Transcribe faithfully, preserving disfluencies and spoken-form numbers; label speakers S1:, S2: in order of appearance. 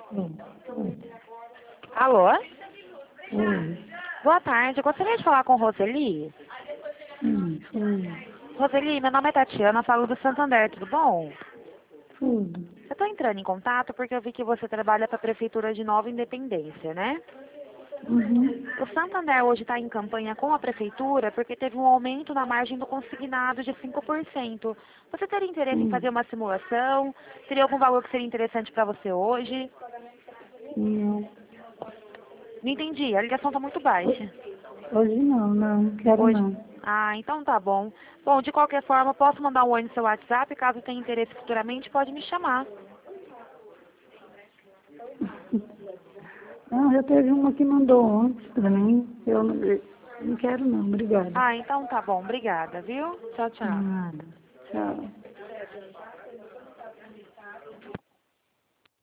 S1: Hum, hum,
S2: Alô?
S1: hum,
S2: Boa tarde, eu gostaria de falar com Roseli.
S1: hum, hum,
S2: Roseli, meu nome é Tatiana, falo do Santander, tudo bom?
S1: tudo.
S2: Eu estou entrando em contato porque eu vi que você trabalha para a Prefeitura de Nova Independência, né?
S1: Uhum.
S2: O Santander hoje está em campanha com a Prefeitura porque teve um aumento na margem do consignado de cinco por cento. Você teria interesse em
S1: Hum,
S2: fazer uma simulação? Teria algum valor que seria interessante para você hoje?
S1: não.
S2: Não entendi, a ligação está muito baixa.
S1: Hoje não, não, quero
S2: Hoje.
S1: não.
S2: Ah, então tá bom. Bom, de qualquer forma, posso mandar um oi no seu WhatsApp, caso tenha interesse futuramente, pode me chamar.
S1: Não, já teve uma que mandou ontem pra mim. Eu não, não quero não, obrigada.
S2: Ah, então tá bom. Obrigada, viu? Tchau, tchau.
S1: Nada. Tchau.